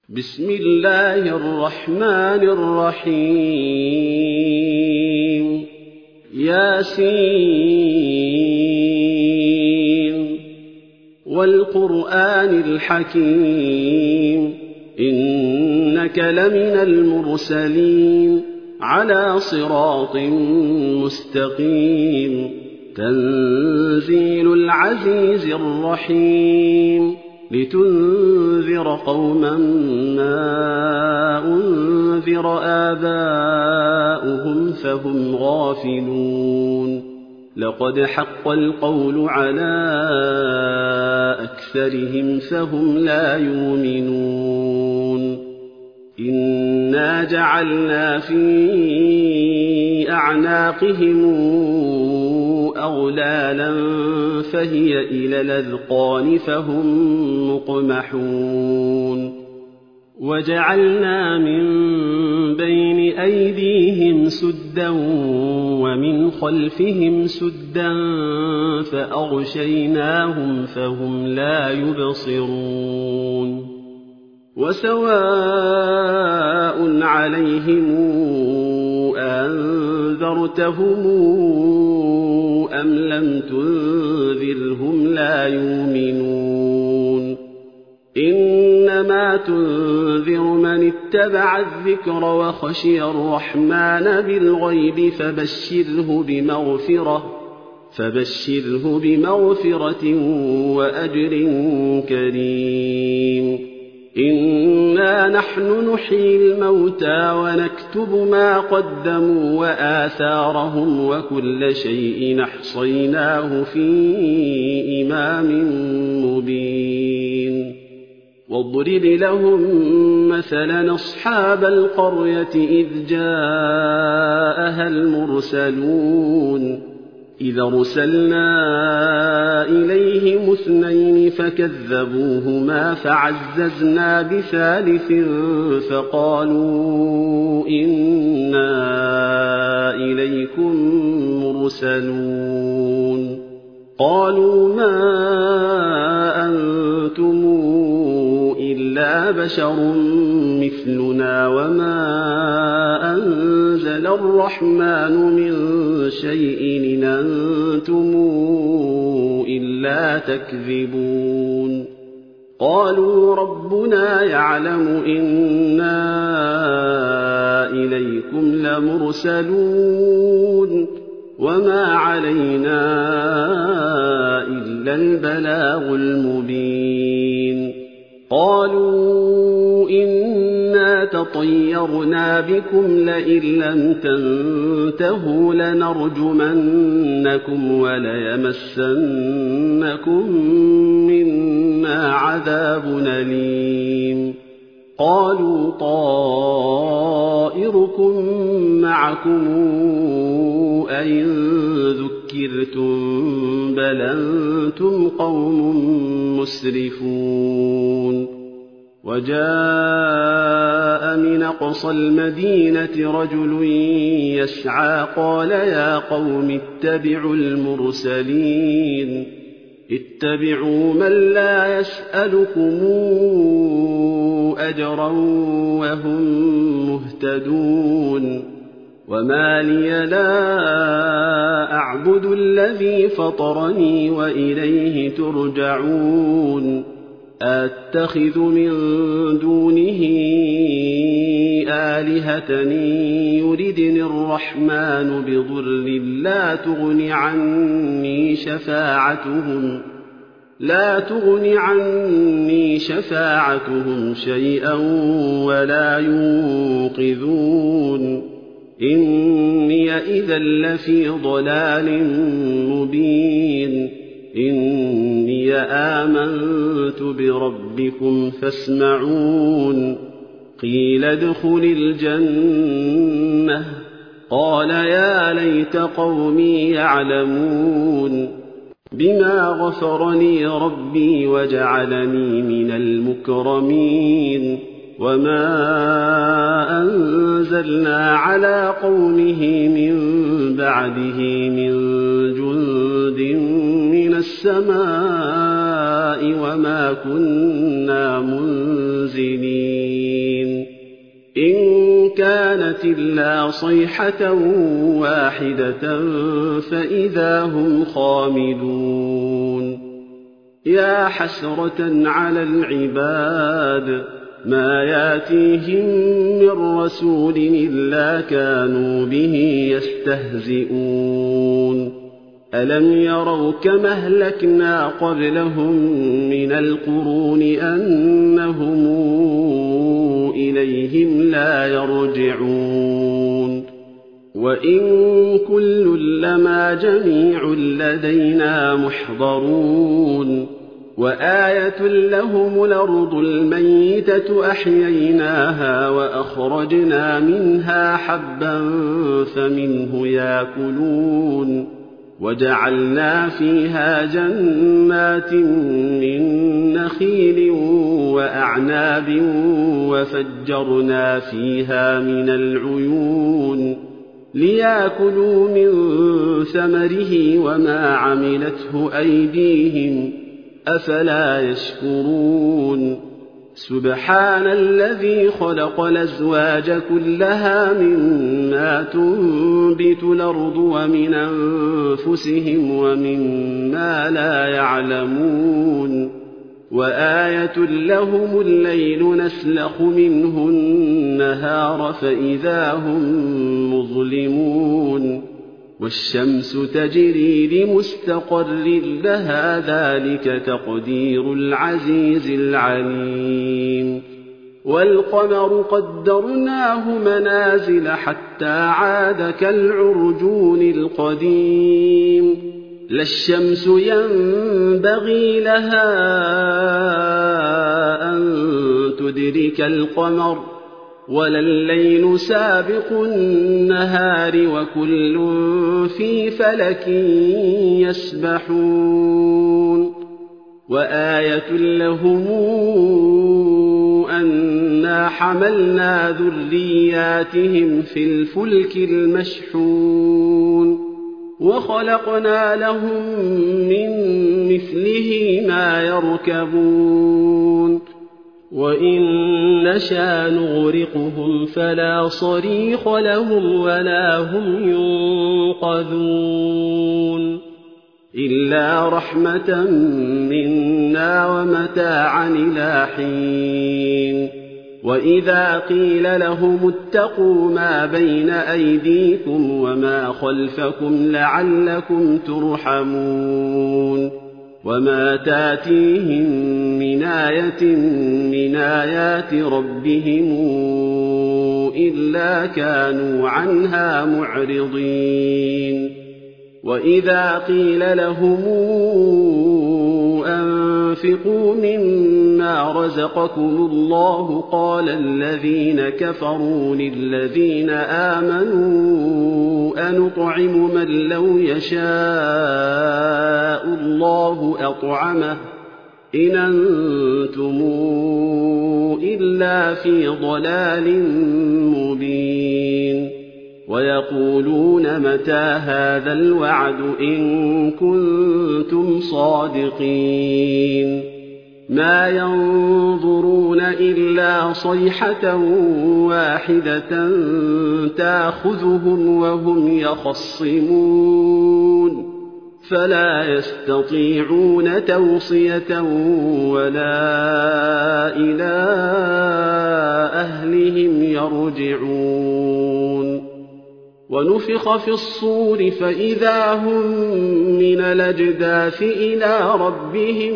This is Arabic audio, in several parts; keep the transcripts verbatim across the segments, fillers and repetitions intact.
بسم الله الرحمن الرحيم ياسين والقرآن الحكيم إنك لمن المرسلين على صراط مستقيم تنزيل العزيز الرحيم لتنذر قوما ما أنذر آباؤهم فهم غافلون لقد حق القول على أكثرهم فهم لا يؤمنون إنا جعلنا في أعناقهم أغلالا فهي إلى الأذقان فهم مقمحون وجعلنا من بين أيديهم سدا ومن خلفهم سدا فأغشيناهم فهم لا يبصرون وسواء عليهم أنذرتهم أم لم تنذرهم لا يؤمنون إنما تنذر من اتبع الذكر وخشي الرحمن بالغيب فبشره بمغفرة فبشره بمغفرة وأجر كريم إنا نحن نحيي الموتى ونكتب ما قدموا وآثارهم وكل شيء أحصيناه في إمام مبين واضرب لهم مثلا أصحاب القرية إذ جاءها المرسلون إذا أرسلنا إليهم اثنين فكذبوهما فعززنا بثالث فقالوا إنا إليكم مرسلون قالوا ما أنتم إلا بشر مثلنا وما أنزل الرحمن من شيء إن أنتم إلا تكذبون قالوا ربنا يعلم إنا إليكم لمرسلون وما علينا إلا البلاغ المبين قالوا إنا تطيرنا بكم لئن لم تنتهوا لنرجمنكم وليمسنكم منا عذاب أليم قالوا طائركم معكم أئن ذكرتم بل أنتم قوم مسرفون وجاء من أقصى المدينة رجل يسعى قال يا قوم اتبعوا المرسلين اتبعوا من لا يسألكم أجرا وهم مهتدون وما لي لا أعبد الذي فطرني وإليه ترجعون أتخذ من دونه آلهة يردني الرحمن بضر لا تغن عني شفاعتهم لا تغن عني شفاعتهم شيئا ولا ينقذون إني إذا لفي ضلال مبين إني آمنت بربكم فاسمعون قيل ادخل الجنة قال يا ليت قومي يعلمون بما غفرني ربي وجعلني من المكرمين وما أنزلنا على قومه من بعده من جند من السماء وما كنا منزلين إن كانت إلا صيحة واحدة فإذا هم خامدون يا حسرة على العباد ما ياتيهم من رسول إلا كانوا به يستهزئون ألم يروا كما أهلكنا قبلهم من القرون أنهم إليهم لا يرجعون وإن كل لما جميع لدينا محضرون وآية لهم الأرض الميتة أحييناها وأخرجنا منها حبا فمنه يأكلون وجعلنا فيها جنات من نخيل وأعناب وفجرنا فيها من العيون ليأكلوا من ثمره وما عملته أيديهم أفلا يشكرون سبحان الذي خلق الأزواج كلها مما تنبت الأرض ومن أنفسهم ومما لا يعلمون وآية لهم الليل نسلخ منه النهار فإذا هم مظلمون والشمس تجري لمستقر لها ذلك تقدير العزيز العليم والقمر قدرناه منازل حتى عاد كالعرجون القديم لا الشمس ينبغي لها أن تدرك القمر ولا الليل سابق النهار وكل في فلك يسبحون وآية لهم أنا حملنا ذرياتهم في الفلك المشحون وخلقنا لهم من مثله ما يركبون وإن نشأ نغرقهم فلا صريخ لهم ولا هم ينقذون إلا رحمة منا ومتاعا إلى حين وإذا قيل لهم اتقوا ما بين أيديكم وما خلفكم لعلكم ترحمون وما تاتيهم من آية من آيات ربهم إلا كانوا عنها معرضين وإذا قيل لهم أنفقوا مما رزقكم الله قال الذين كفروا للذين آمنوا أنطعم من لو يشاء الله أطعمه إن أنتم إلا في ضلال مبين ويقولون متى هذا الوعد إن كنتم صادقين ما ينظرون إلا صيحة واحدة تأخذهم وهم يخصمون فلا يستطيعون توصية ولا إلى أهلهم يرجعون ونفخ في الصور فإذا هم من الأجداث إلى ربهم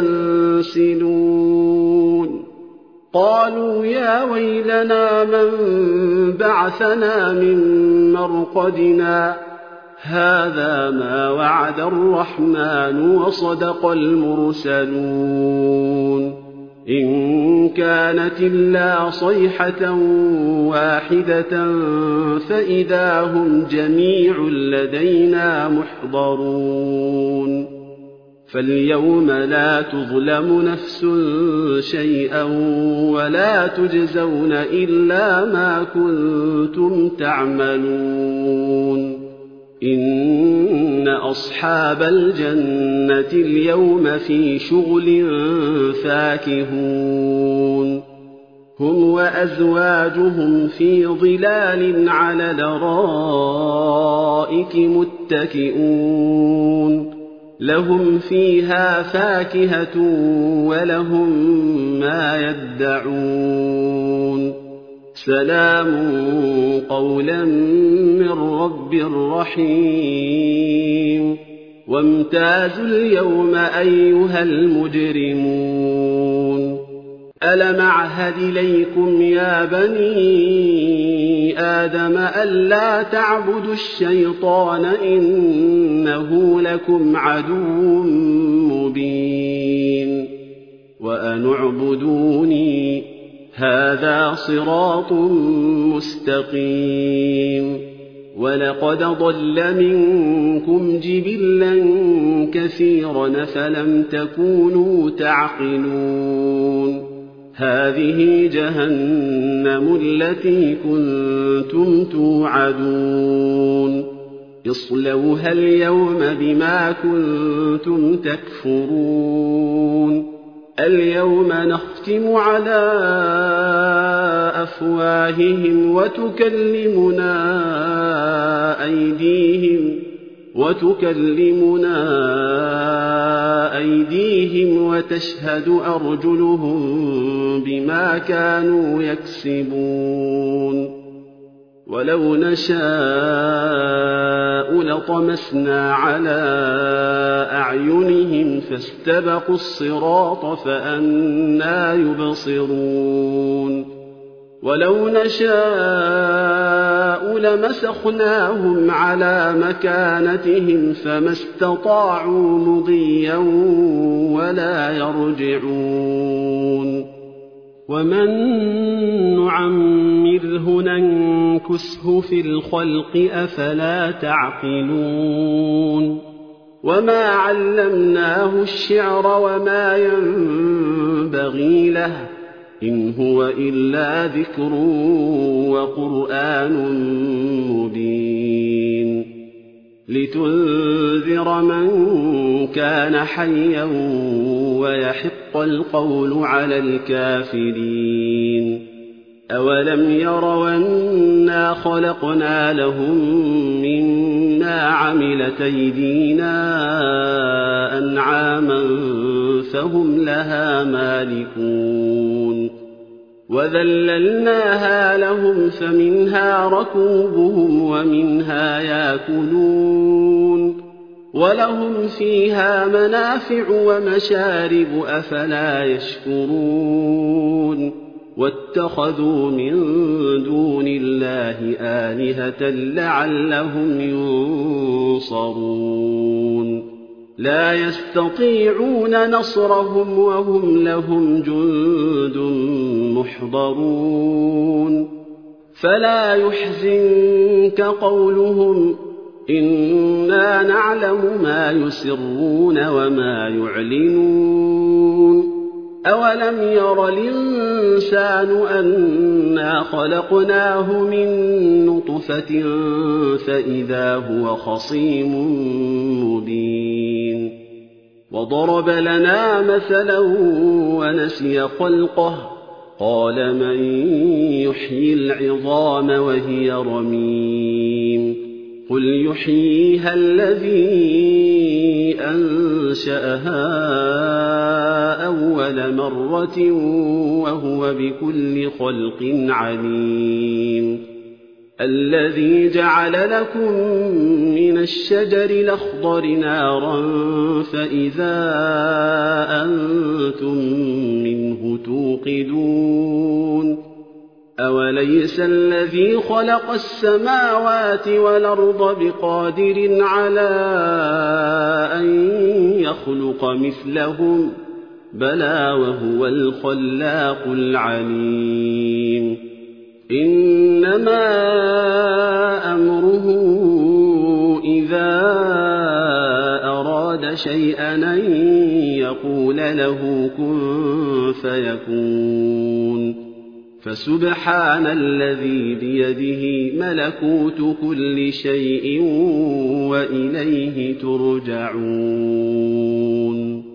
ينسلون قالوا يا ويلنا من بعثنا من مرقدنا هذا ما وعد الرحمن وصدق المرسلون إن كانت إلا صيحة واحدة فإذا هم جميع لدينا محضرون فاليوم لا تظلم نفس شيئا ولا تجزون إلا ما كنتم تعملون إن أصحاب الجنة اليوم في شغل فاكهون هم وأزواجهم في ظلال على الأرائك متكئون لهم فيها فاكهة ولهم ما يدعون سلام قولا من رب رحيم وامتازوا اليوم أيها المجرمون ألم أعهد إليكم يا بني آدم ألا تعبدوا الشيطان إنه لكم عدو مبين وأن اعبدوني هذا صراط مستقيم ولقد ضل منكم جبلا كثيرا فلم تكونوا تعقلون هذه جهنم التي كنتم توعدون اصلوها اليوم بما كنتم تكفرون اليوم نختم على أفواههم وتكلمنا أيديهم وتكلمنا أيديهم وتشهد أرجلهم بما كانوا يكسبون ولو نشاء لطمسنا على أعينهم فاستبقوا الصراط فأنى يبصرون ولو نشاء لمسخناهم على مكانتهم فما استطاعوا مضيا ولا يرجعون ومن نعمره ننكسه في الخلق أفلا تعقلون وما علمناه الشعر وما ينبغي له إن هو إلا ذكر وقرآن مبين لتنذر من كان حيا ويحق القول على الكافرين أولم يروا أنا خلقنا لهم مما عملت أيدينا أنعاما فهم لها مالكون وذللناها لهم فمنها ركوبهم ومنها يأكلون ولهم فيها منافع ومشارب أفلا يشكرون واتخذوا من دون الله آلهة لعلهم ينصرون لا يستطيعون نصرهم وهم لهم جند محضرون فلا يحزنك قولهم إنا نعلم ما يسرون وما يعلنون أولم ير الإنسان أنا خلقناه من نطفة فإذا هو خصيم مبين وضرب لنا مثلا ونسي خلقه قال من يحيي العظام وهي رميم قل يحييها الذي أنشأها أول مرة وهو بكل خلق عليم الذي جعل لكم من الشجر الأخضر نارا فإذا أنتم منه توقدون أوليس الذي خلق السماوات والأرض بقادر على أن يخلق مثلهم بلى وهو الخلاق العليم إنما أمره إذا أراد شيئا أن يقول له كن فيكون فسبحان الذي بيده ملكوت كل شيء وإليه ترجعون